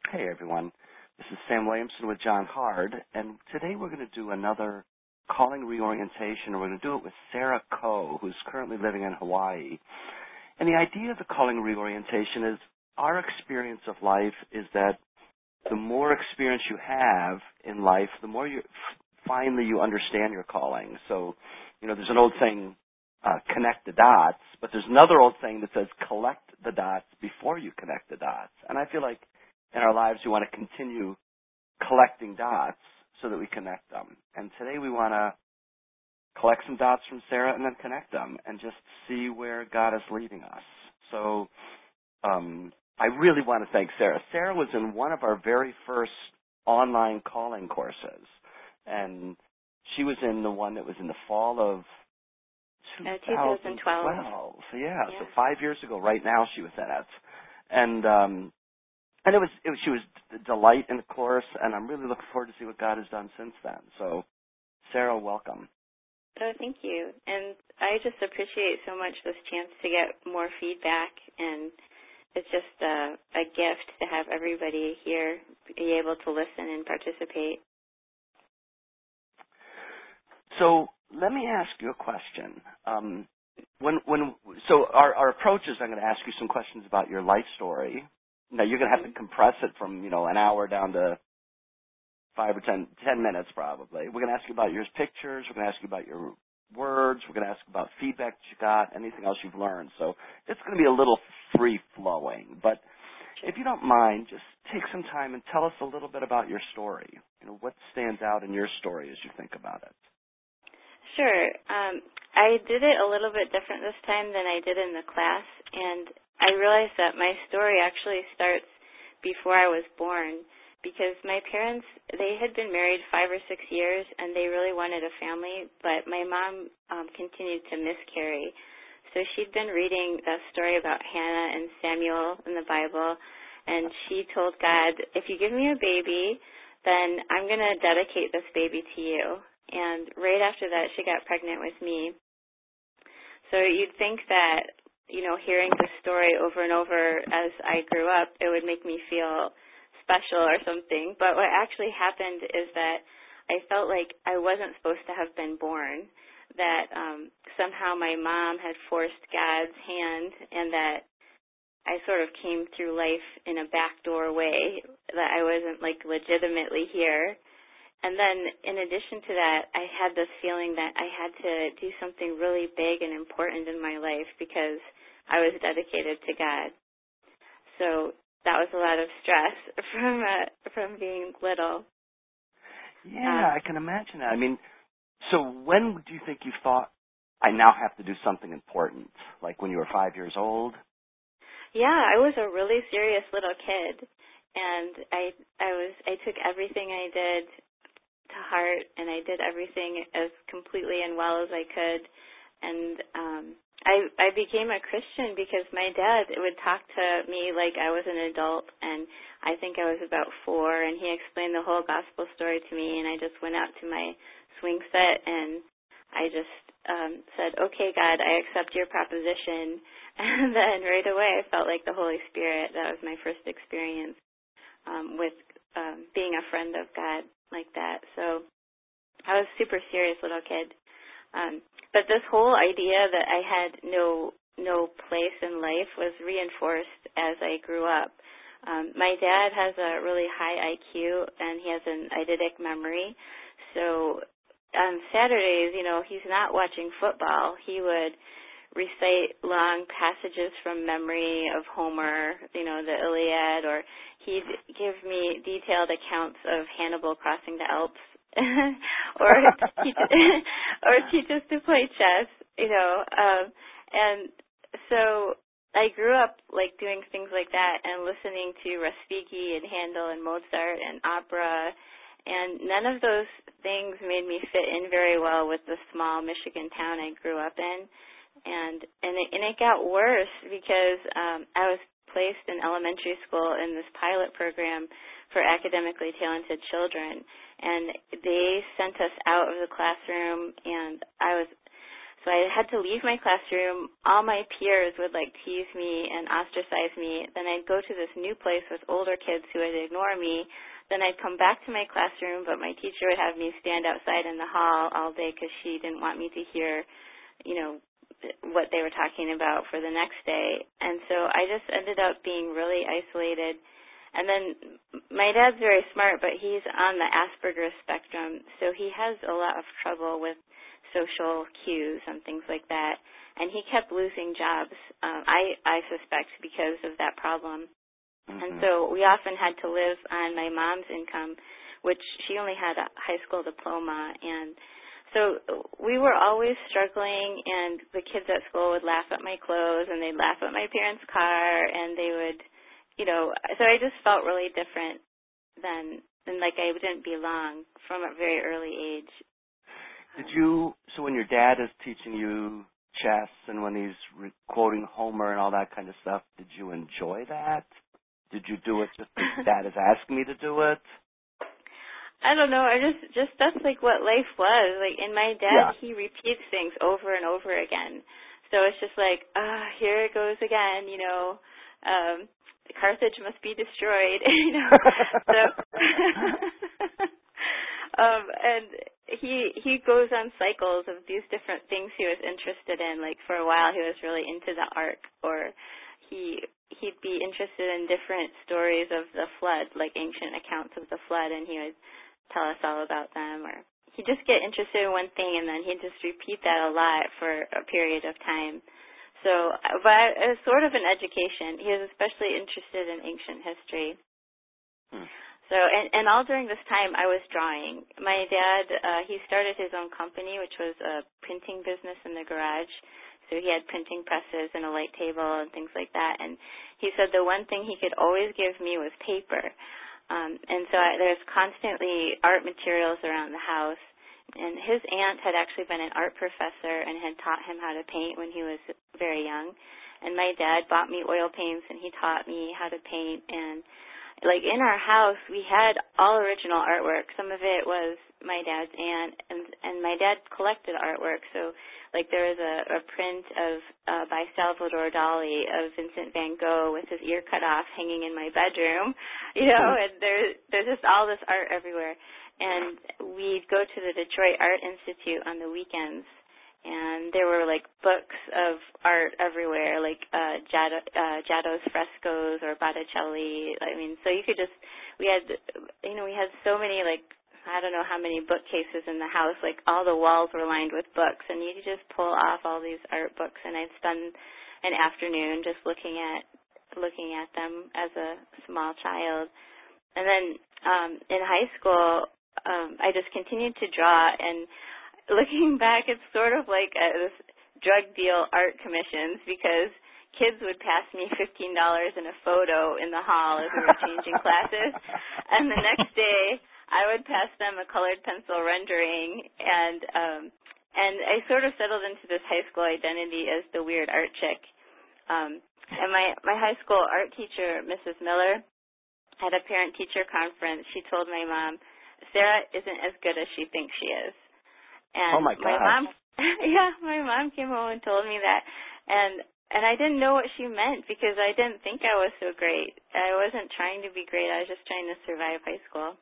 Hey everyone, this is Sam Williamson with John Hard, and today we're going to do another calling reorientation, and we're going to do it with Sarah Coe, who's currently living in Hawaii. And the idea of the calling reorientation is our experience of life is that the more experience you have in life, the more finally you understand your calling. So, there's an old saying, connect the dots, but there's another old saying that says collect the dots before you connect the dots. And I feel like in our lives we want to continue collecting dots so that we connect them. And today we want to collect some dots from Sarah and then connect them and just see where God is leading us. So I really want to thank Sarah. Sarah was in one of our very first online calling courses, and she was in the one that was in the fall of 2012. So 5 years ago, right now, she was in it, and she was a delight in the course, and I'm really looking forward to see what God has done since then. So, Sarah, welcome. Oh, thank you, and I just appreciate so much this chance to get more feedback, and it's just a gift to have everybody here be able to listen and participate. So let me ask you a question. So our approach is I'm going to ask you some questions about your life story. Now, you're going to have to compress it from, an hour down to 5 or 10 minutes probably. We're going to ask you about your pictures. We're going to ask you about your words. We're going to ask you about feedback that you got, anything else you've learned. So it's going to be a little free-flowing. But if you don't mind, just take some time and tell us a little bit about your story. What stands out in your story as you think about it? Sure. I did it a little bit different this time than I did in the class, and I realized that my story actually starts before I was born, because my parents, they had been married 5 or 6 years, and they really wanted a family, but my mom continued to miscarry. So she'd been reading a story about Hannah and Samuel in the Bible, and she told God, if you give me a baby, then I'm going to dedicate this baby to you. And right after that, she got pregnant with me. So you'd think that, hearing this story over and over as I grew up, it would make me feel special or something. But what actually happened is that I felt like I wasn't supposed to have been born, that somehow my mom had forced God's hand, and that I sort of came through life in a backdoor way, that I wasn't legitimately here. And then in addition to that, I had this feeling that I had to do something really big and important in my life because I was dedicated to God. So that was a lot of stress from being little. Yeah, I can imagine that. So when do you think you thought, I now have to do something important? Like when you were 5 years old? Yeah, I was a really serious little kid, and I took everything I did to heart, and I did everything as completely and well as I could. And I became a Christian because my dad would talk to me like I was an adult, and I think I was about 4, and he explained the whole gospel story to me, and I just went out to my swing set, and I just said, okay, God, I accept your proposition. And then right away I felt like the Holy Spirit. That was my first experience with being a friend of God like that. So I was a super serious little kid. But this whole idea that I had no place in life was reinforced as I grew up. My dad has a really high IQ, and he has an eidetic memory. So on Saturdays, he's not watching football. He would recite long passages from memory of Homer, the Iliad, or he'd give me detailed accounts of Hannibal crossing the Alps, or teach us to play chess, and so I grew up doing things like that and listening to Respighi and Handel and Mozart and opera, and none of those things made me fit in very well with the small Michigan town I grew up in. And it got worse because I was placed in elementary school in this pilot program for academically talented children, and they sent us out of the classroom, and I was So I had to leave my classroom. All my peers would like tease me and ostracize me. Then I'd go to this new place with older kids who would ignore me. Then I'd come back to my classroom, but my teacher would have me stand outside in the hall all day because she didn't want me to hear, what they were talking about for the next day. And so I just ended up being really isolated. And then my dad's very smart, but he's on the Asperger's spectrum, so he has a lot of trouble with social cues and things like that. And he kept losing jobs, I suspect, because of that problem. Mm-hmm. And so we often had to live on my mom's income, which she only had a high school diploma. And so we were always struggling, and the kids at school would laugh at my clothes, and they'd laugh at my parents' car, and they would, so I just felt really different than like I didn't belong from a very early age. So when your dad is teaching you chess and when he's quoting Homer and all that kind of stuff, did you enjoy that? Did you do it just because Dad is asking me to do it? I don't know. I just that's like what life was. Like, and my dad, he repeats things over and over again. So it's just like, here it goes again, Carthage must be destroyed, So, and he goes on cycles of these different things he was interested in. Like, for a while, he was really into the Ark, or he'd be interested in different stories of the flood, like ancient accounts of the flood, and he would tell us all about them. Or he'd just get interested in one thing, and then he'd just repeat that a lot for a period of time. So, but it was sort of an education. He was especially interested in ancient history. So, and all during this time, I was drawing. My dad, he started his own company, which was a printing business in the garage. So he had printing presses and a light table and things like that. And he said the one thing he could always give me was paper. And so there's constantly art materials around the house. And his aunt had actually been an art professor and had taught him how to paint when he was very young. And my dad bought me oil paints, and he taught me how to paint. And, like, in our house, we had all original artwork. Some of it was my dad's aunt, and my dad collected artwork. So, like, there was a print by Salvador Dali of Vincent van Gogh with his ear cut off hanging in my bedroom, and there's just all this art everywhere. And we'd go to the Detroit Art Institute on the weekends, and there were, like, books of art everywhere, like Giotto's frescoes or Botticelli. I mean, so you could just, we had so many, like, I don't know how many bookcases in the house, like all the walls were lined with books, and you could just pull off all these art books, and I'd spend an afternoon just looking at them as a small child. And then in high school, I just continued to draw, and looking back, it's sort of like this drug deal art commissions, because kids would pass me $15 in a photo in the hall as we were changing classes, and the next day I would pass them a colored pencil rendering, and I sort of settled into this high school identity as the weird art chick. And my high school art teacher, Mrs. Miller, at a parent-teacher conference, she told my mom, Sarah isn't as good as she thinks she is. And oh my God. my mom came home and told me that, and I didn't know what she meant, because I didn't think I was so great. I wasn't trying to be great. I was just trying to survive high school.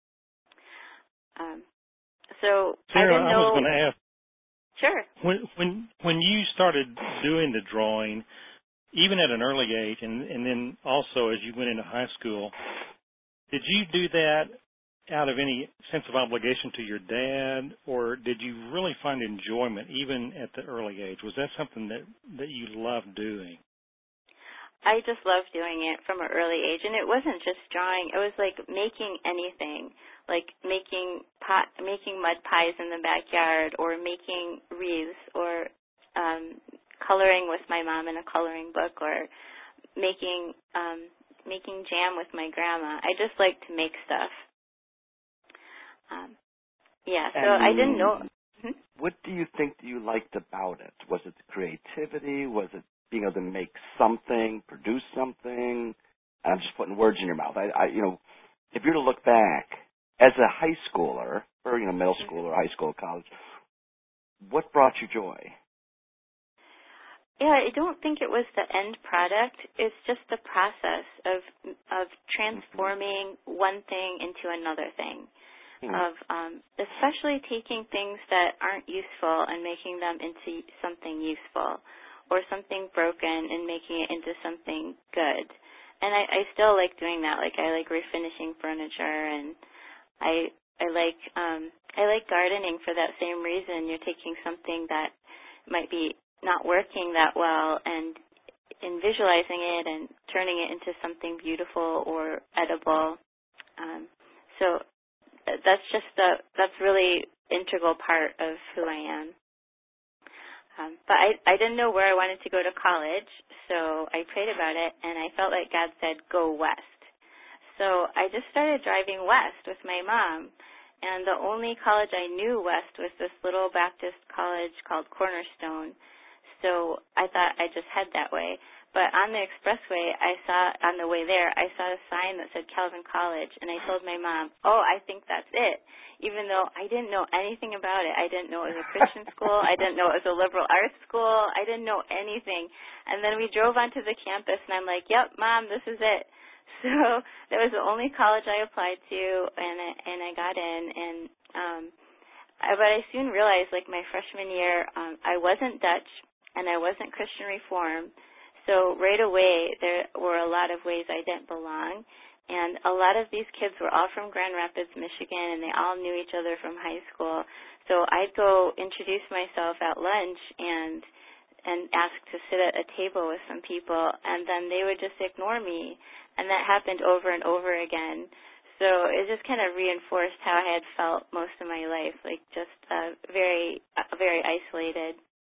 So Sarah, I didn't know. I was going to ask. Sure. When you started doing the drawing, even at an early age, and then also as you went into high school, did you do that out of any sense of obligation to your dad, or did you really find enjoyment even at the early age? Was that something that you loved doing? I just loved doing it from an early age, and it wasn't just drawing. It was like making anything, like making mud pies in the backyard, or making wreaths, or coloring with my mom in a coloring book, or making jam with my grandma. I just like to make stuff. So I didn't know. What do you think you liked about it? Was it the creativity? Was it being able to make something, produce something? I'm just putting words in your mouth. If you're to look back as a high schooler, or middle school or high school, college, what brought you joy? Yeah, I don't think it was the end product. It's just the process of transforming one thing into another thing. Of especially taking things that aren't useful and making them into something useful, or something broken and making it into something good. And I still like doing that. Like, I like refinishing furniture, and I like gardening for that same reason. You're taking something that might be not working that well and visualizing it and turning it into something beautiful or edible. So that's really integral part of who I am. But I didn't know where I wanted to go to college, so I prayed about it, and I felt like God said, go west. So I just started driving west with my mom, and the only college I knew west was this little Baptist college called Cornerstone. So I thought I'd just head that way. But on the expressway, on the way there, I saw a sign that said Calvin College, and I told my mom, oh, I think that's it, even though I didn't know anything about it. I didn't know it was a Christian school. I didn't know it was a liberal arts school. I didn't know anything. And then we drove onto the campus, and I'm like, yep, Mom, this is it. So that was the only college I applied to, and I got in. But I soon realized, like my freshman year, I wasn't Dutch, and I wasn't Christian Reformed. So right away, there were a lot of ways I didn't belong. And a lot of these kids were all from Grand Rapids, Michigan, and they all knew each other from high school. So I'd go introduce myself at lunch and ask to sit at a table with some people, and then they would just ignore me. And that happened over and over again. So it just kind of reinforced how I had felt most of my life, like just very isolated.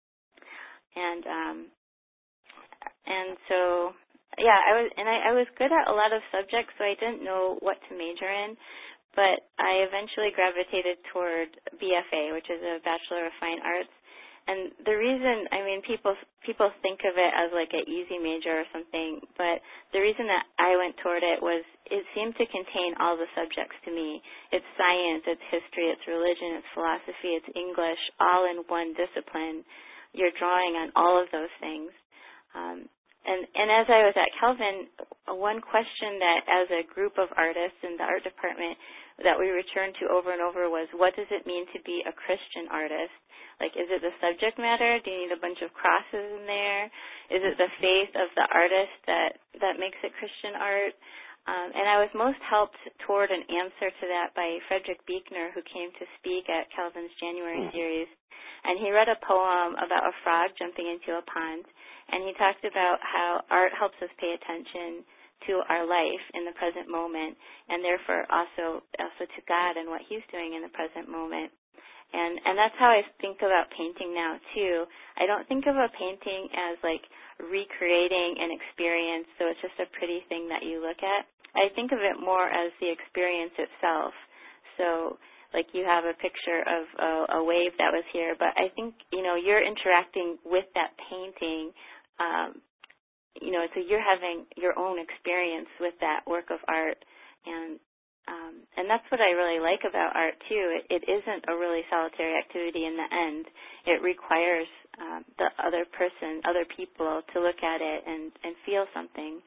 And so, yeah, I was good at a lot of subjects, so I didn't know what to major in, but I eventually gravitated toward BFA, which is a Bachelor of Fine Arts. And the reason, I mean, people think of it as like an easy major or something, but the reason that I went toward it was it seemed to contain all the subjects to me. It's science, it's history, it's religion, it's philosophy, it's English, all in one discipline. You're drawing on all of those things. And as I was at Calvin, one question that as a group of artists in the art department that we returned to over and over was, what does it mean to be a Christian artist? Like, is it the subject matter? Do you need a bunch of crosses in there? Is it the faith of the artist that makes it Christian art? And I was most helped toward an answer to that by Frederick Buechner, who came to speak at Calvin's January series. And he read a poem about a frog jumping into a pond. And he talked about how art helps us pay attention to our life in the present moment, and therefore also to God and what He's doing in the present moment. And that's how I think about painting now, too. I don't think of a painting as, like, recreating an experience, so it's just a pretty thing that you look at. I think of it more as the experience itself. So, like, you have a picture of a wave that was here, but I think, you're interacting with that painting, so you're having your own experience with that work of art, and that's what I really like about art too. It isn't a really solitary activity in the end. It requires the other person, other people, to look at it and feel something.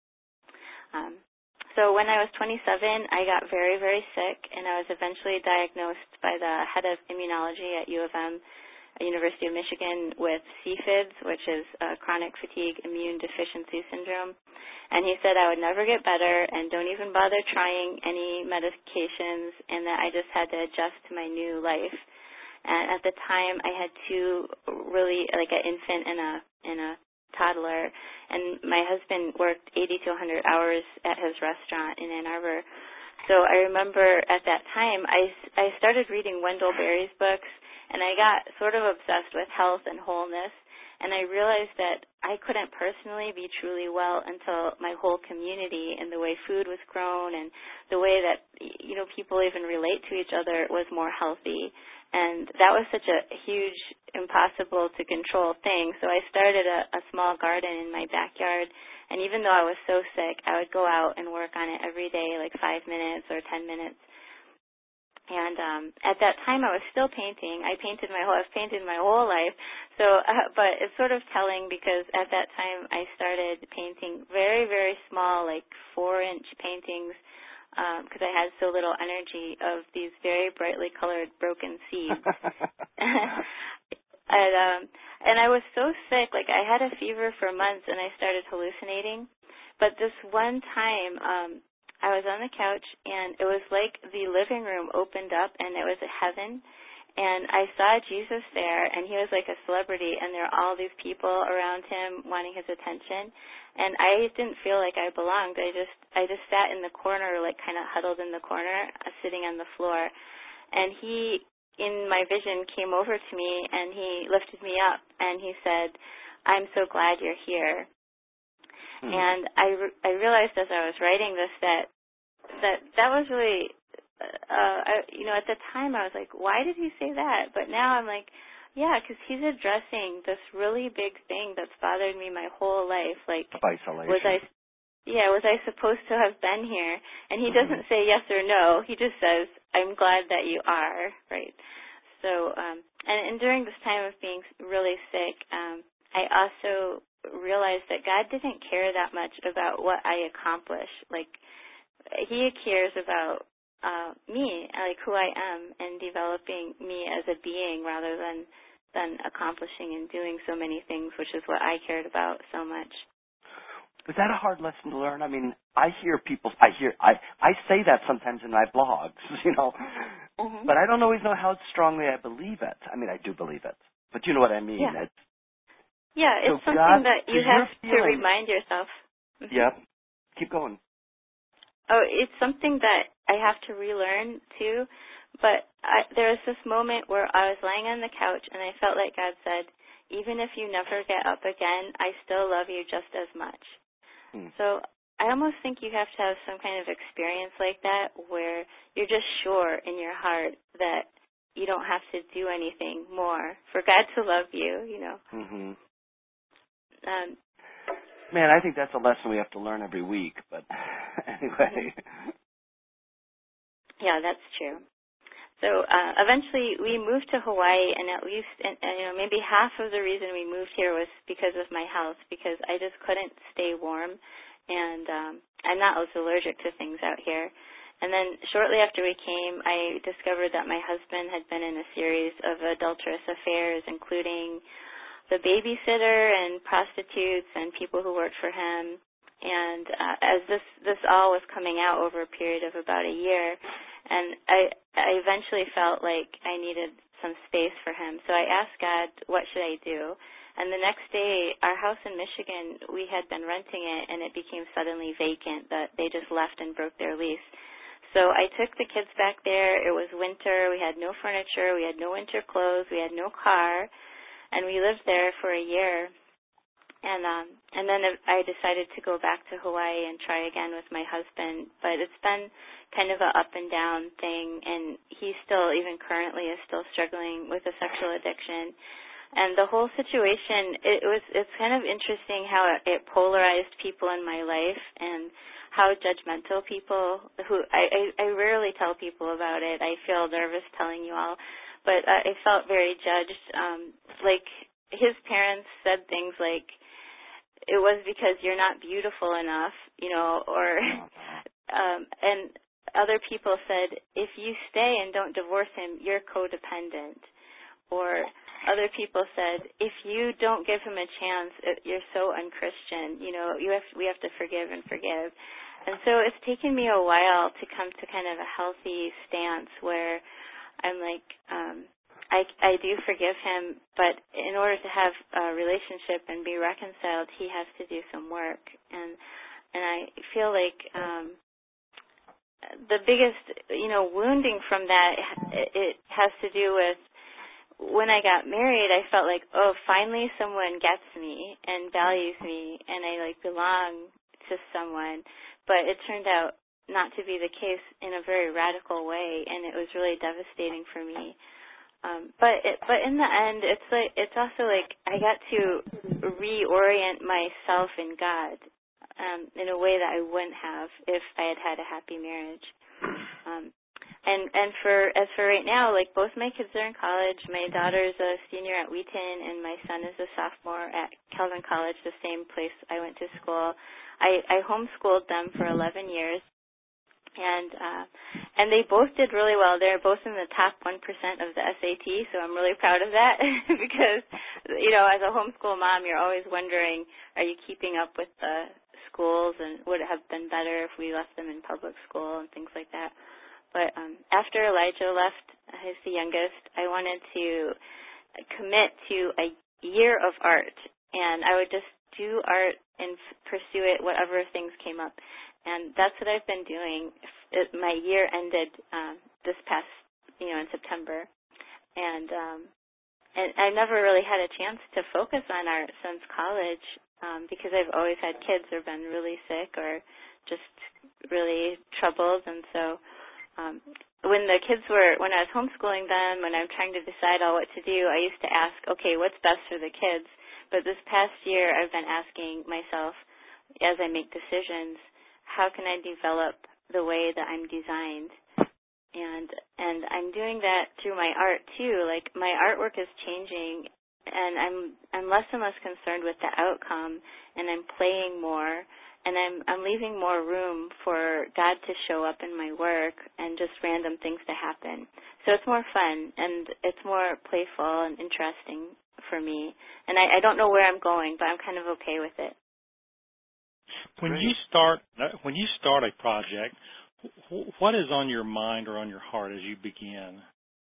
So when I was 27, I got very, very sick, and I was eventually diagnosed by the head of immunology at U of M, University of Michigan, with CFIDS, which is chronic fatigue immune deficiency syndrome. And he said I would never get better and don't even bother trying any medications, and that I just had to adjust to my new life. And at the time, I had two really, like an infant and a toddler, and my husband worked 80 to 100 hours at his restaurant in Ann Arbor. So I remember at that time, I started reading Wendell Berry's books, and I got sort of obsessed with health and wholeness, and I realized that I couldn't personally be truly well until my whole community and the way food was grown and the way that, people even relate to each other was more healthy. And that was such a huge, impossible to control thing. So I started a small garden in my backyard, and even though I was so sick, I would go out and work on it every day, like 5 minutes or 10 minutes. And at that time, I was still painting. I've painted my whole life. So, but it's sort of telling because at that time I started painting very, very small, like 4-inch paintings, because I had so little energy of these very brightly colored broken seeds. And I was so sick, like I had a fever for months, and I started hallucinating. But this one time, I was on the couch, and it was like the living room opened up, and it was a heaven. And I saw Jesus there, and he was like a celebrity, and there were all these people around him wanting his attention. And I didn't feel like I belonged. I just sat in the corner, like kind of huddled in the corner, sitting on the floor. And he, in my vision, came over to me, and he lifted me up, and he said, "I'm so glad you're here." And I realized as I was writing this that was really, at the time I was like, why did he say that? But now I'm like, yeah, because he's addressing this really big thing that's bothered me my whole life. Like, isolation. was I supposed to have been here? And he doesn't say yes or no. He just says, I'm glad that you are, right? So, and during this time of being really sick, I also realized that God didn't care that much about what I accomplish. Like, he cares about me, like who I am, and developing me as a being rather than accomplishing and doing so many things, which is what I cared about so much. Was that a hard lesson to learn? I mean, I say that sometimes in my blogs, but I don't always know how strongly I believe it. I mean, I do believe it, but you know what I mean. Yeah. It's so something God, that you have to remind yourself. Yep. Keep going. Oh, it's something that I have to relearn, too. But there was this moment where I was lying on the couch, and I felt like God said, even if you never get up again, I still love you just as much. So I almost think you have to have some kind of experience like that where you're just sure in your heart that you don't have to do anything more for God to love you, Man, I think that's a lesson we have to learn every week, but anyway. Yeah, that's true. So eventually we moved to Hawaii, and at least maybe half of the reason we moved here was because of my health, because I just couldn't stay warm, and I'm not as allergic to things out here. And then shortly after we came, I discovered that my husband had been in a series of adulterous affairs, including the babysitter and prostitutes and people who worked for him. And as this all was coming out over a period of about a year, and I eventually felt like I needed some space for him. So I asked God, what should I do? And the next day, our house in Michigan, we had been renting it, and it became suddenly vacant. That they just left and broke their lease. So I took the kids back there. It was winter. We had no furniture. We had no winter clothes. We had no car. And we lived there for a year. And then I decided to go back to Hawaii and try again with my husband. But it's been kind of a up and down thing, and he still, even currently, is still struggling with a sexual addiction. And the whole situation, it's kind of interesting how it polarized people in my life, and how judgmental people who I rarely tell people about it. I feel nervous telling you all, but I felt very judged. Like his parents said things like, it was because you're not beautiful enough, or and other people said, if you stay and don't divorce him, you're codependent. Or other people said, if you don't give him a chance, you're so unchristian. We have to forgive and forgive. And so it's taken me a while to come to kind of a healthy stance where I'm like, I do forgive him, but in order to have a relationship and be reconciled, he has to do some work. And I feel like the biggest, wounding from that, it has to do with when I got married. I felt like, oh, finally someone gets me and values me, and I belong to someone. But it turned out not to be the case in a very radical way, and it was really devastating for me. But in the end, it's also like I got to reorient myself in God in a way that I wouldn't have if I had had a happy marriage. And as for right now, like both my kids are in college. My daughter's a senior at Wheaton, and my son is a sophomore at Calvin College, the same place I went to school. I homeschooled them for 11 years, and they both did really well. They're both in the top 1% of the SAT, so I'm really proud of that because, as a homeschool mom, you're always wondering, are you keeping up with the schools, and would it have been better if we left them in public school and things like that. But after Elijah left, who's the youngest, I wanted to commit to a year of art, and I would just do art and pursue it, whatever things came up. And that's what I've been doing. My year ended this past, in September, and I never really had a chance to focus on art since college because I've always had kids or been really sick or just really troubled, and so. When I was homeschooling them, when I'm trying to decide all what to do, I used to ask, okay, what's best for the kids? But this past year, I've been asking myself, as I make decisions, how can I develop the way that I'm designed? And I'm doing that through my art too. Like my artwork is changing, and I'm less and less concerned with the outcome, and I'm playing more. And I'm leaving more room for God to show up in my work and just random things to happen. So it's more fun and it's more playful and interesting for me. And I don't know where I'm going, but I'm kind of okay with it. When you start a project, what is on your mind or on your heart as you begin?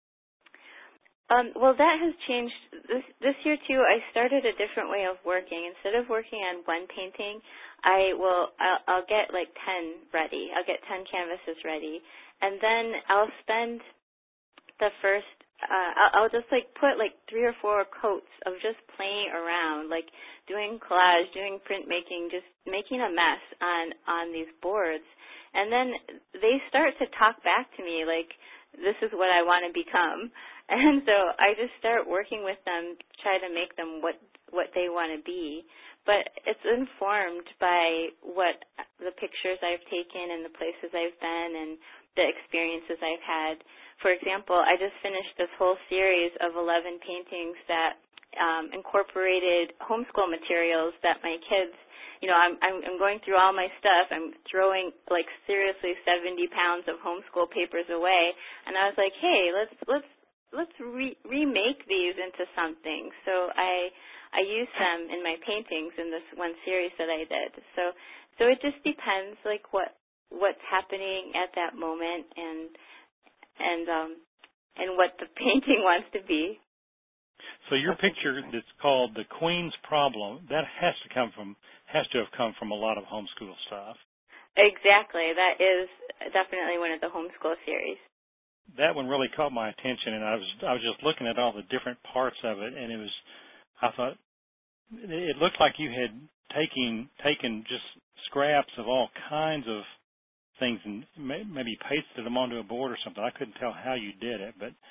Well, that has changed. This year, too, I started a different way of working. Instead of working on one painting, I'll get like 10 ready. I'll get 10 canvases ready. And then I'll spend the first, I'll just like put like 3 or 4 coats of just playing around, like doing collage, doing printmaking, just making a mess on these boards. And then they start to talk back to me like, this is what I want to become. And so I just start working with them, try to make them what they want to be. But it's informed by what the pictures I've taken and the places I've been and the experiences I've had. For example, I just finished this whole series of 11 paintings that incorporated homeschool materials that my kids, I'm going through all my stuff. I'm throwing like seriously 70 pounds of homeschool papers away, and I was like, hey, let's remake these into something. So I used them in my paintings in this one series that I did. So it just depends like what's happening at that moment and what the painting wants to be. So your picture that's called The Queen's Problem, that has to have come from a lot of homeschool stuff. Exactly. That is definitely one of the homeschool series. That one really caught my attention, and I was just looking at all the different parts of it, and I thought it looked like you had taken just scraps of all kinds of things and maybe pasted them onto a board or something. I couldn't tell how you did it, but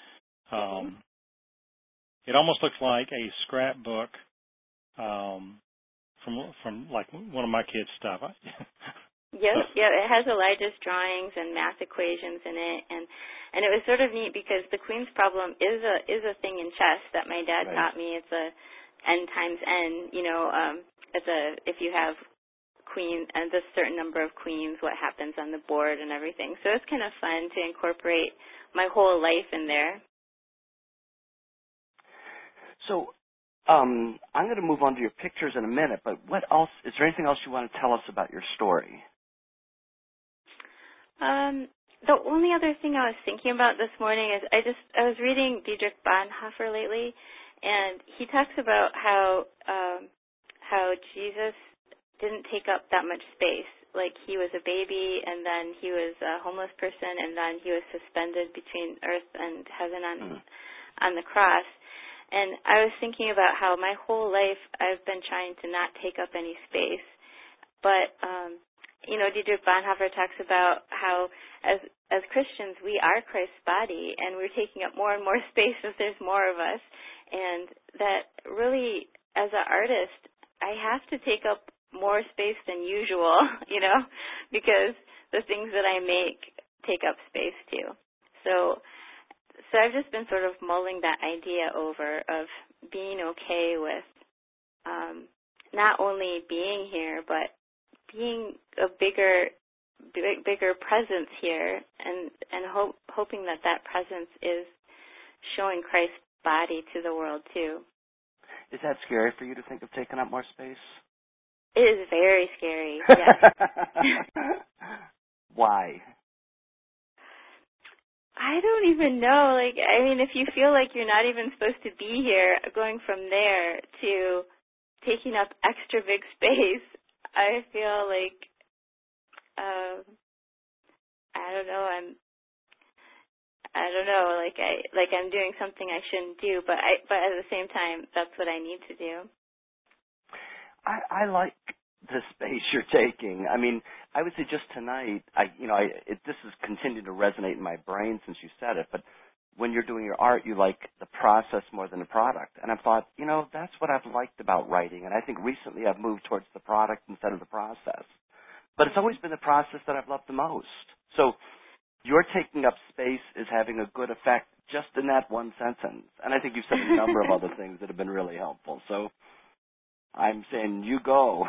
it almost looks like a scrapbook from like one of my kids' stuff. Yes, yeah, it has Elijah's drawings and math equations in it, and it was sort of neat because the Queen's Problem is a thing in chess that my dad taught me. It's a n times n. If you have queen and a certain number of queens, what happens on the board and everything. So it's kind of fun to incorporate my whole life in there. So I'm going to move on to your pictures in a minute, but what else? Is there anything else you want to tell us about your story? The only other thing I was thinking about this morning is I was reading Dietrich Bonhoeffer lately, and he talks about how Jesus didn't take up that much space. Like he was a baby, and then he was a homeless person, and then he was suspended between earth and heaven on the cross. And I was thinking about how my whole life I've been trying to not take up any space. But, Dietrich Bonhoeffer talks about how as Christians we are Christ's body and we're taking up more and more space as there's more of us. And that really, as an artist, I have to take up more space than usual, because the things that I make take up space too. So I've just been sort of mulling that idea over of being okay with not only being here, but being a bigger presence here, and hoping that presence is showing Christ's body to the world too. Is that scary for you to think of taking up more space? It is very scary. Yes. Why? I don't even know. Like, I mean, if you feel like you're not even supposed to be here, going from there to taking up extra big space, I feel like, I don't know. Like I'm doing something I shouldn't do, but at the same time, that's what I need to do. I like the space you're taking. I mean, I would say just tonight, this has continued to resonate in my brain since you said it, but when you're doing your art, you like the process more than the product. And I've thought, that's what I've liked about writing. And I think recently I've moved towards the product instead of the process. But it's always been the process that I've loved the most. So your taking up space is having a good effect just in that one sentence. And I think you've said a number of other things that have been really helpful. So I'm saying you go,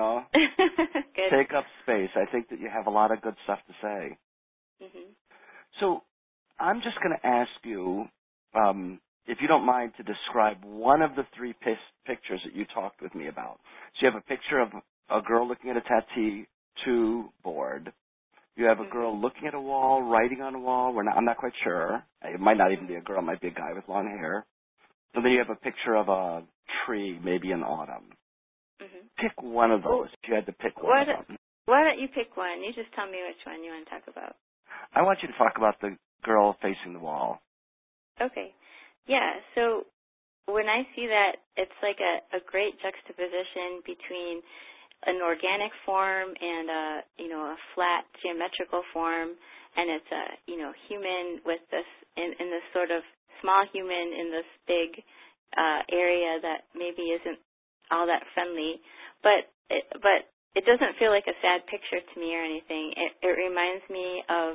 Good. Take up space. I think that you have a lot of good stuff to say. Mm-hmm. So I'm just going to ask you, if you don't mind, to describe one of the three pictures that you talked with me about. So you have a picture of a girl looking at a tattoo board. You have a girl looking at a wall, writing on a wall. I'm not quite sure. It might not even be a girl. It might be a guy with long hair. And then you have a picture of a tree, maybe in autumn. Mm-hmm. Pick one of those if you had to pick one of them. Why don't you pick one? You just tell me which one you want to talk about. I want you to talk about the girl facing the wall. Okay. Yeah, so when I see that, it's like a great juxtaposition between an organic form and a flat geometrical form, and it's a human with this in this sort of small human in this big area that maybe isn't all that friendly, but it doesn't feel like a sad picture to me or anything. It reminds me of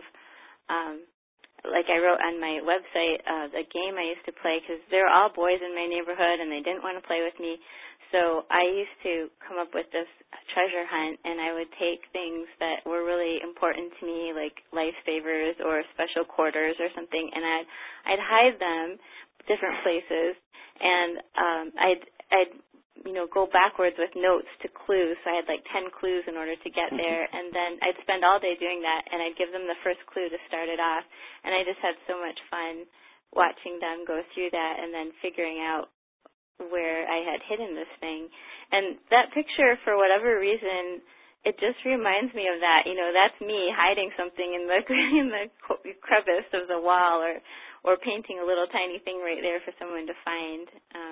like I wrote on my website, the game I used to play, because they were all boys in my neighborhood and they didn't want to play with me. So I used to come up with this treasure hunt, and I would take things that were really important to me, like lifesavers or special quarters or something, and I'd hide them different places, and I'd go backwards with notes to clues. So I had like 10 clues in order to get there, and then I'd spend all day doing that, and I'd give them the first clue to start it off, and I just had so much fun watching them go through that and then figuring out where I had hidden this thing. And that picture, for whatever reason, it just reminds me of that. That's me hiding something in the crevice of the wall, or painting a little tiny thing right there for someone to find.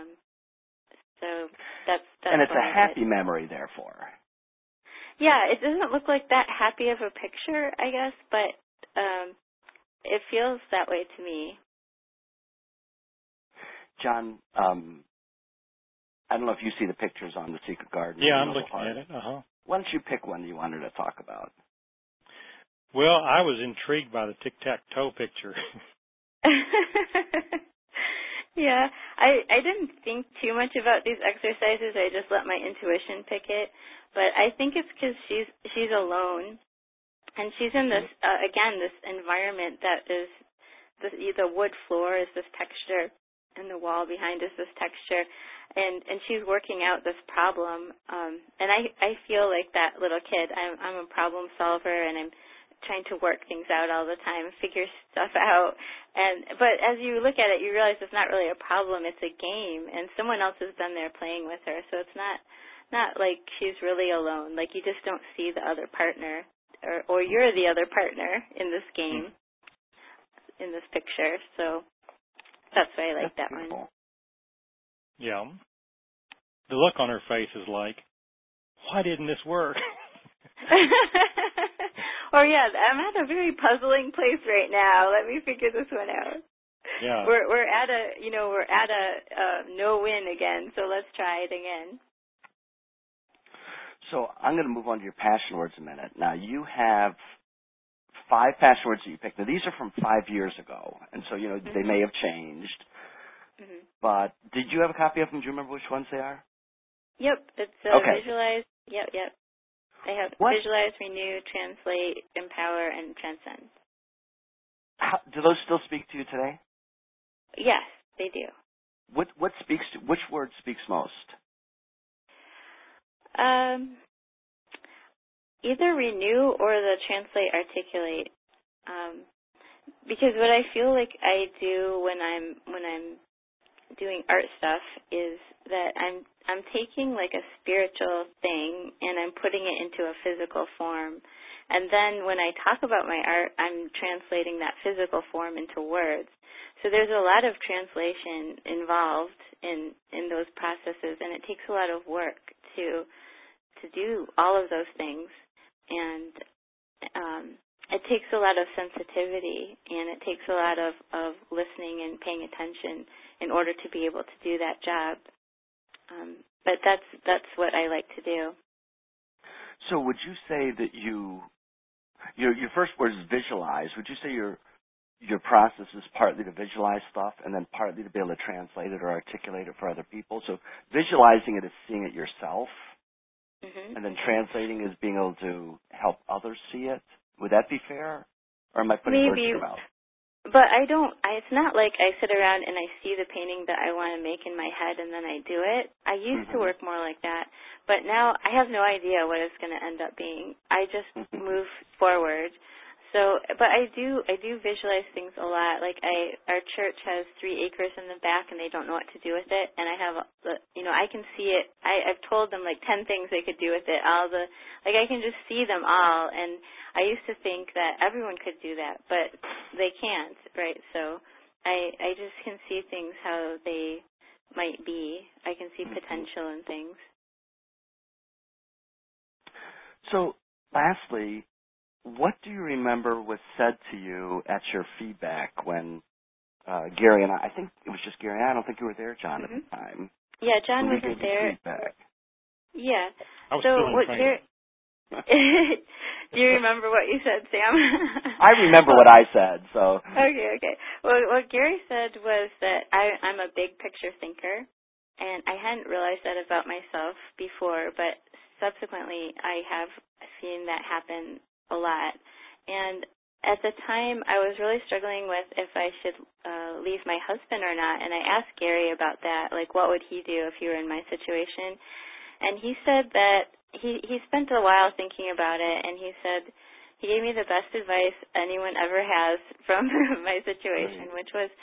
So that's and it's a happy memory, therefore. Yeah, it doesn't look like that happy of a picture, I guess, but it feels that way to me. John, I don't know if you see the pictures on the Secret Garden. Yeah, I'm looking at it. Why don't you pick one you wanted to talk about? Well, I was intrigued by the tic-tac-toe picture. Yeah, I didn't think too much about these exercises. I just let my intuition pick it. But I think it's because she's alone, and she's in this again, this environment that is the wood floor is this texture, and the wall behind is this texture, and she's working out this problem. And I feel like that little kid. I'm a problem solver, and I'm trying to work things out all the time, figure stuff out. But as you look at it, you realize it's not really a problem, it's a game, and someone else has been there playing with her. So it's not like she's really alone. Like, you just don't see the other partner, or you're the other partner in this game, in this picture. So that's why I like that one. Yeah. The look on her face is like, why didn't this work? Or yeah, I'm at a very puzzling place right now. Let me figure this one out. Yeah. We're at a no win again, so let's try it again. So I'm going to move on to your passion words a minute. Now, you have 5 passion words that you picked. Now, these are from 5 years ago, and so, they may have changed. Mm-hmm. But did you have a copy of them? Do you remember which ones they are? Yep, it's okay. visualize. Yep. I have visualize, renew, translate, empower, and transcend. Do those still speak to you today? Yes, they do. Which word speaks most? Either renew or the translate articulate. Because what I feel like I do when I'm doing art stuff is that I'm taking like a spiritual thing and I'm putting it into a physical form. And then when I talk about my art, I'm translating that physical form into words. So there's a lot of translation involved in those processes, and it takes a lot of work to do all of those things. And it takes a lot of sensitivity, and it takes a lot of listening and paying attention in order to be able to do that job. But that's what I like to do. So would you say that your first word is visualize? Would you say your process is partly to visualize stuff and then partly to be able to translate it or articulate it for other people? So visualizing it is seeing it yourself, mm-hmm. and then translating is being able to help others see it. Would that be fair? Or am I putting words in your mouth? But it's not like I sit around and I see the painting that I want to make in my head and then I do it. I used to work more like that, but now I have no idea what it's going to end up being. I just move forward. So, but I do visualize things a lot. Like our church has 3 acres in the back and they don't know what to do with it, and I have I can see it. I've told them like 10 things they could do with it. I can just see them all, and I used to think that everyone could do that, but they can't, right? So I just can see things how they might be. I can see potential in things. So, lastly, what do you remember was said to you at your feedback when Gary and I think it was just Gary and I don't think you were there, John, at the time. Yeah, John wasn't there. Feedback. Yeah. I was still in training. Do you remember what you said, Sam? I remember what I said, so. Okay. Well, what Gary said was that I'm a big picture thinker, and I hadn't realized that about myself before, but subsequently I have seen that happen a lot. And at the time, I was really struggling with if I should leave my husband or not, and I asked Gary about that, like what would he do if he were in my situation? And he said that he spent a while thinking about it, and he said he gave me the best advice anyone ever has from my situation, which was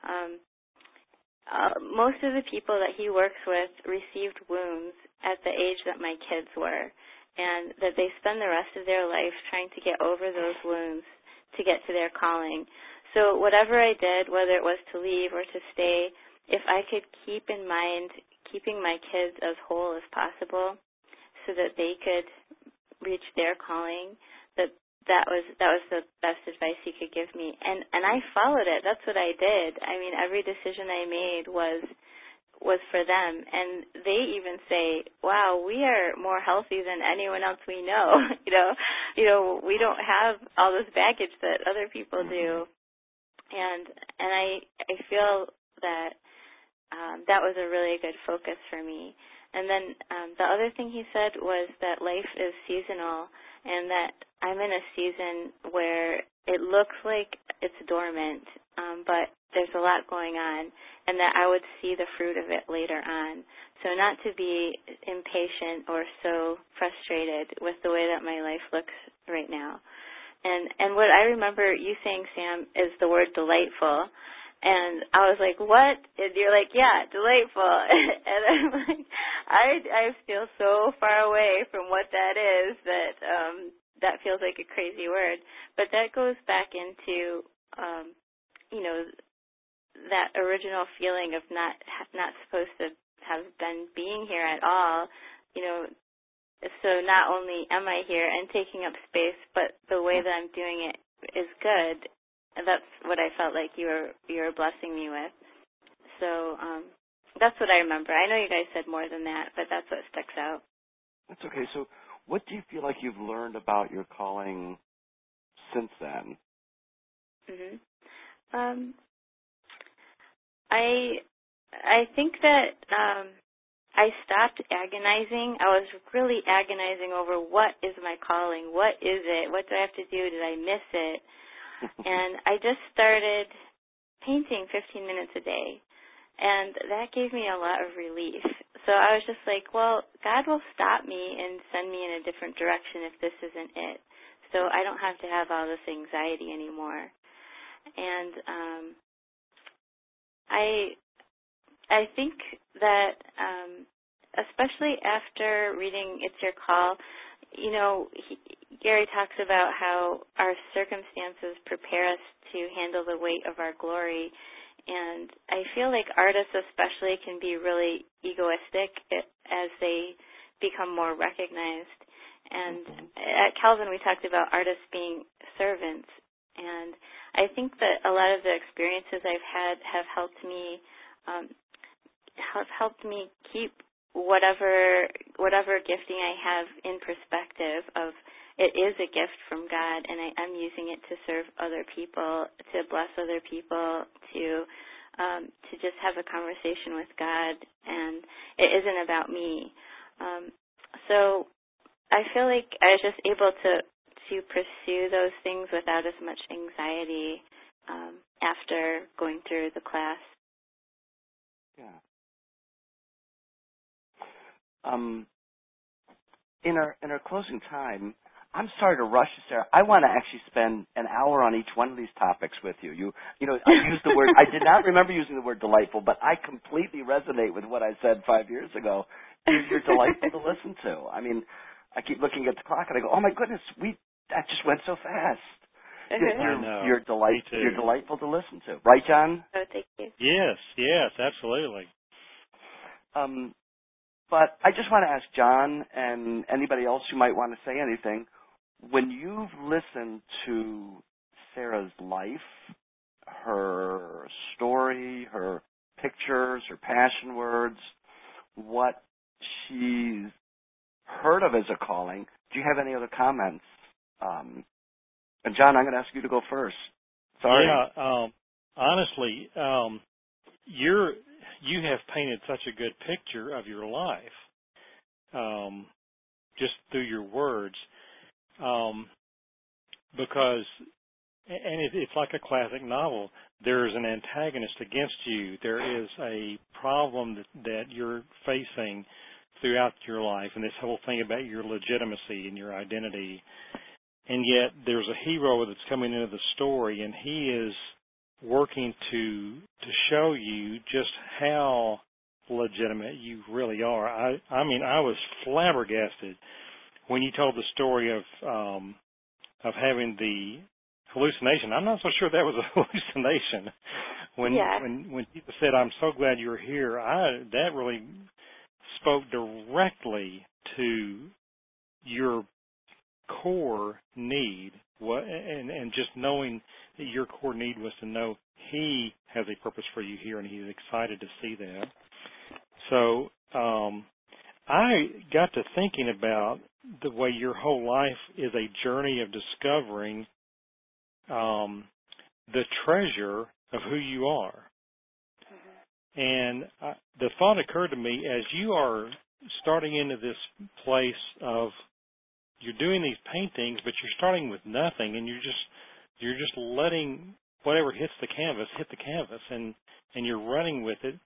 most of the people that he works with received wounds at the age that my kids were, and that they spend the rest of their life trying to get over those wounds to get to their calling. So whatever I did, whether it was to leave or to stay, if I could keep in mind keeping my kids as whole as possible so that they could reach their calling, that was the best advice he could give me. And I followed it. That's what I did. I mean, every decision I made was for them. And they even say, wow, we are more healthy than anyone else we know. We don't have all this baggage that other people do. And I feel that that was a really good focus for me. And then the other thing he said was that life is seasonal, and that I'm in a season where it looks like it's dormant, but there's a lot going on, and that I would see the fruit of it later on. So not to be impatient or so frustrated with the way that my life looks right now. And what I remember you saying, Sam, is the word delightful. And I was like, what? And you're like, yeah, delightful. And I'm like, I feel so far away from what that is that feels like a crazy word. But that goes back into, that original feeling of not supposed to have been being here at all. So not only am I here and taking up space, but the way that I'm doing it is good. And that's what I felt like you were blessing me with. So that's what I remember. I know you guys said more than that, but that's what sticks out. That's okay. So what do you feel like you've learned about your calling since then? Mhm. I think that I stopped agonizing. I was really agonizing over what is my calling? What is it? What do I have to do? Did I miss it? And I just started painting 15 minutes a day. And that gave me a lot of relief. So I was just like, well, God will stop me and send me in a different direction if this isn't it. So I don't have to have all this anxiety anymore. And I think that especially after reading It's Your Call, you know, Gary talks about how our circumstances prepare us to handle the weight of our glory. And I feel like artists especially can be really egoistic as they become more recognized. And at Calvin we talked about artists being servants. And I think that a lot of the experiences I've had have helped me keep whatever gifting I have in perspective of it is a gift from God, and I'm using it to serve other people, to bless other people, to just have a conversation with God, and it isn't about me. So I feel like I was just able to pursue those things without as much anxiety after going through the class. Yeah. In our closing time, I'm sorry to rush you, Sarah. I want to actually spend an hour on each one of these topics with you. You know, I used the word. I did not remember using the word delightful, but I completely resonate with what I said 5 years ago. You're delightful to listen to. I mean, I keep looking at the clock and I go, "Oh my goodness, that just went so fast." I know. You're delightful to listen to, right, John? Oh, thank you. Yes, absolutely. But I just want to ask John and anybody else who might want to say anything, when you've listened to Sarah's life, her story, her pictures, her passion words, what she's heard of as a calling, do you have any other comments? And John, I'm going to ask you to go first. Sorry. Yeah, honestly, you have painted such a good picture of your life, just through your words, because, and it's like a classic novel. There is an antagonist against you. There is a problem that you're facing throughout your life, and this whole thing about your legitimacy and your identity. And yet there's a hero that's coming into the story, and he is working to show you just how legitimate you really are. I mean, I was flabbergasted when you told the story of having the hallucination. I'm not so sure that was a hallucination. When people said, "I'm so glad you're here," that really spoke directly to your core need, and just knowing that your core need was to know he has a purpose for you here, and he's excited to see that. So I got to thinking about the way your whole life is a journey of discovering the treasure of who you are. And the thought occurred to me, as you are starting into this place of, you're doing these paintings, but you're starting with nothing, and you're just letting whatever hits the canvas hit the canvas, and you're running with it.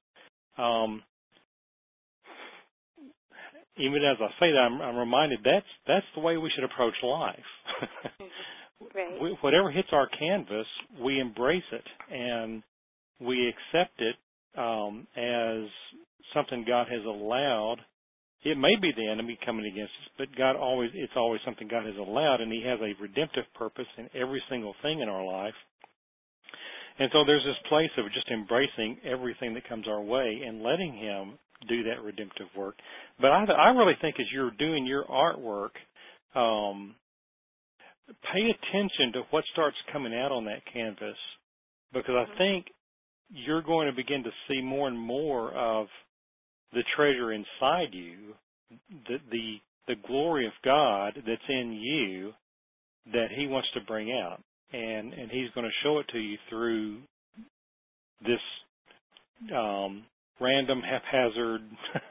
Even as I say that, I'm reminded that's the way we should approach life. Right. Whatever hits our canvas, we embrace it and we accept it as something God has allowed. It may be the enemy coming against us, but it's always something God has allowed, and he has a redemptive purpose in every single thing in our life. And so there's this place of just embracing everything that comes our way and letting him do that redemptive work. But I really think as you're doing your artwork, pay attention to what starts coming out on that canvas, because I think you're going to begin to see more and more of the treasure inside you, the glory of God that's in you, that he wants to bring out, and he's going to show it to you through this random, haphazard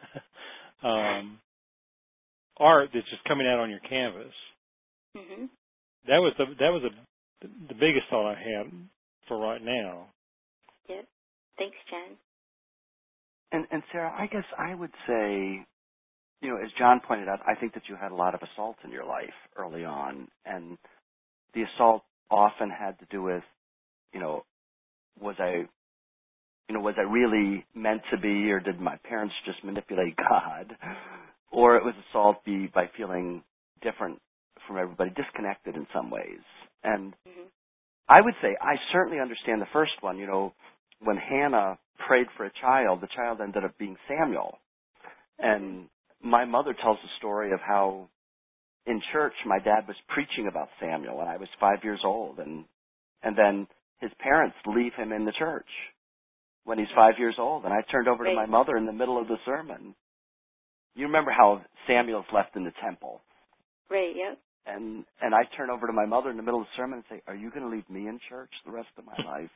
art that's just coming out on your canvas. Mm-hmm. That was the biggest thought I had for right now. Yep. Thanks, Jen. And Sarah, I guess I would say, you know, as John pointed out, I think that you had a lot of assault in your life early on, and the assault often had to do with, you know, was I really meant to be, or did my parents just manipulate God? Or it was assault by feeling different from everybody, disconnected in some ways. And I would say I certainly understand the first one. You know, when Hannah prayed for a child, the child ended up being Samuel. And my mother tells the story of how in church my dad was preaching about Samuel when I was 5 years old, and then his parents leave him in the church when he's 5 years old, and I turned over to my mother in the middle of the sermon. You remember how Samuel's left in the temple? Right, yep. And I turn over to my mother in the middle of the sermon and say, "Are you going to leave me in church the rest of my life?"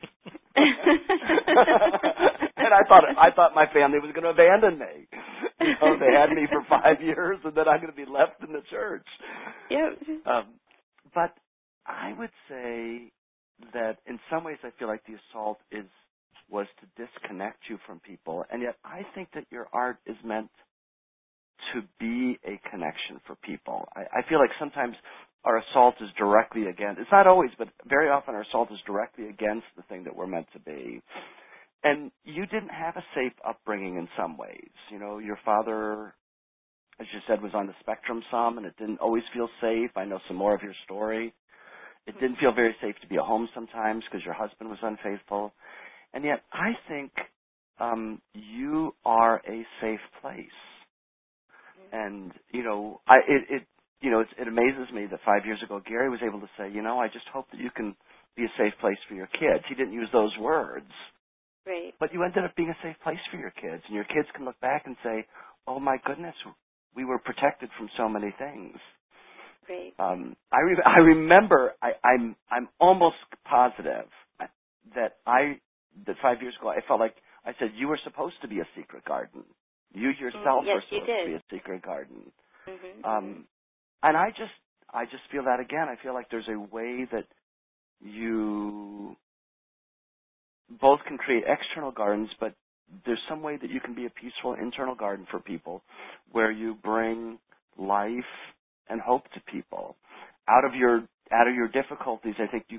And I thought my family was going to abandon me. You know, they had me for 5 years, and then I'm going to be left in the church. Yep. But I would say that in some ways I feel like the assault was to disconnect you from people, and yet I think that your art is meant to be a connection for people. I feel like sometimes our assault is directly against, it's not always, but very often our assault is directly against the thing that we're meant to be. And you didn't have a safe upbringing in some ways. You know, your father, as you said, was on the spectrum some, and it didn't always feel safe. I know some more of your story. It didn't feel very safe to be at home sometimes because your husband was unfaithful. And yet I think you are a safe place. And, you know, it amazes me that 5 years ago Gary was able to say, you know, I just hope that you can be a safe place for your kids. He didn't use those words. Right. But you ended up being a safe place for your kids. And your kids can look back and say, oh, my goodness, we were protected from so many things. Right. I remember, I'm almost positive that 5 years ago I felt like I said, you were supposed to be a secret garden. You yourself yes, were supposed to be a secret garden. Mm-hmm. And I just feel that again. I feel like there's a way that you both can create external gardens, but there's some way that you can be a peaceful internal garden for people where you bring life and hope to people. Out of your difficulties, I think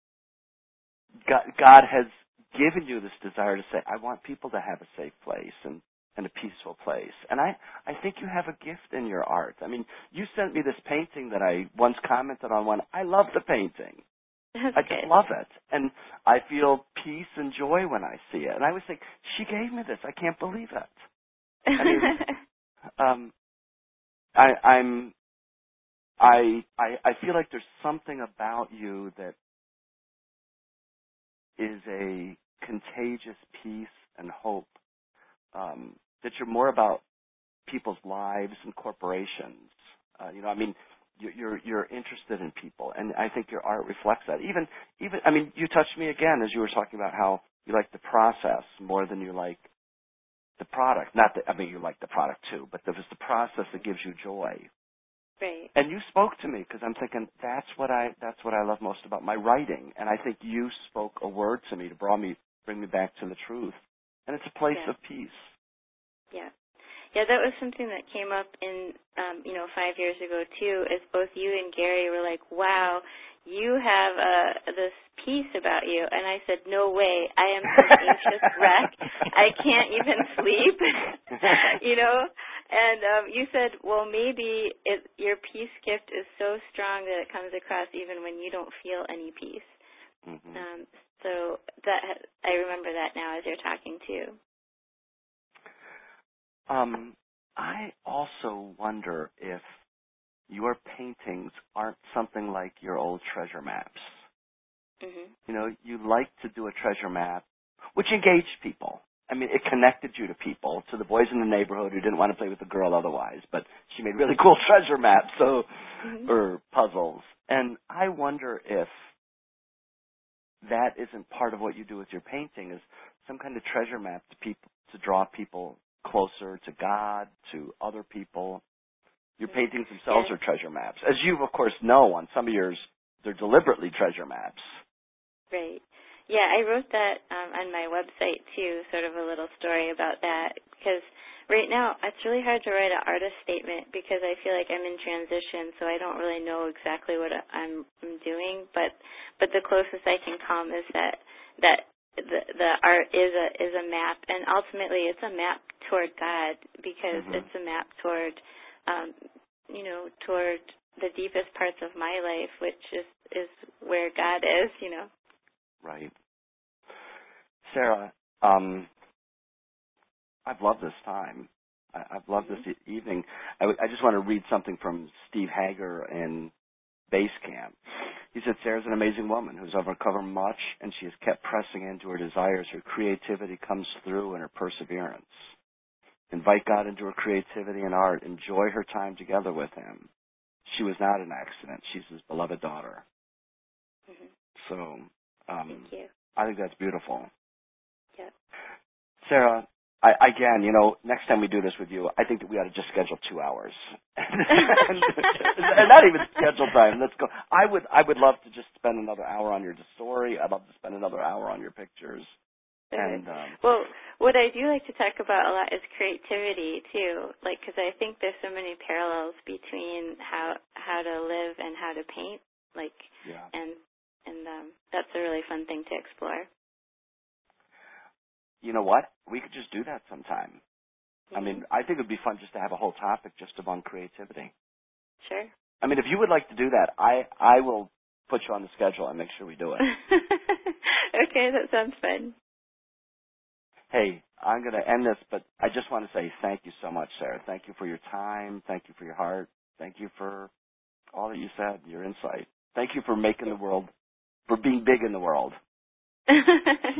God has given you this desire to say, I want people to have a safe place and a peaceful place. And I think you have a gift in your art. I mean, you sent me this painting that I once commented on one. I love the painting. I just love it. And I feel peace and joy when I see it. And I was thinking, she gave me this. I can't believe it. I mean, I feel like there's something about you that is a contagious peace and hope, that you're more about people's lives and corporations. You know, I mean, you're interested in people, and I think your art reflects that. Even, I mean, you touched me again as you were talking about how you like the process more than you like the product. Not that, I mean, you like the product too, but it was the process that gives you joy. Right. And you spoke to me because I'm thinking that's what I love most about my writing. And I think you spoke a word to me to bring me back to the truth. And it's a place of peace. Yeah. Yeah, that was something that came up in, 5 years ago, too, as both you and Gary were like, wow, you have this peace about you. And I said, no way. I am some anxious wreck. I can't even sleep, you know. And you said, well, maybe your peace gift is so strong that it comes across even when you don't feel any peace. Mm-hmm. So that I remember that now as you're talking, too. I also wonder if your paintings aren't something like your old treasure maps. Mm-hmm. You know, you like to do a treasure map, which engaged people. I mean, it connected you to people, to the boys in the neighborhood who didn't want to play with the girl otherwise, but she made really cool treasure maps, or puzzles. And I wonder if that isn't part of what you do with your painting, is some kind of treasure map to people, to draw people closer to God, to other people. Your paintings themselves are treasure maps. As you, of course, know, on some of yours, they're deliberately treasure maps. Right. Yeah, I wrote that on my website, too, sort of a little story about that, because right now it's really hard to write an artist statement because I feel like I'm in transition, so I don't really know exactly what I'm doing, but the closest I can come is that the art is a map, and ultimately it's a map toward God, because it's a map toward toward the deepest parts of my life, which is where God is, Right. Sarah, I've loved this time. I've loved this evening. I just want to read something from Steve Hager in Base Camp. He said, Sarah's an amazing woman who's overcome much, and she has kept pressing into her desires. Her creativity comes through in her perseverance. Invite God into her creativity and art. Enjoy her time together with him. She was not an accident. She's his beloved daughter. So, thank you. I think that's beautiful. Yep. Sarah, again, next time we do this with you, I think that we ought to just schedule 2 hours. and not even schedule time. Let's go. I would love to just spend another hour on your story. I'd love to spend another hour on your pictures. And well, what I do like to talk about a lot is creativity too, because I think there's so many parallels between how to live and how to paint, and that's a really fun thing to explore. You know what? We could just do that sometime. I mean, I think it would be fun just to have a whole topic just about creativity. Sure. I mean, if you would like to do that, I will put you on the schedule and make sure we do it. Okay, that sounds fun. Hey, I'm going to end this, but I just want to say thank you so much, Sarah. Thank you for your time. Thank you for your heart. Thank you for all that you said, your insight. Thank you for making the world, for being big in the world.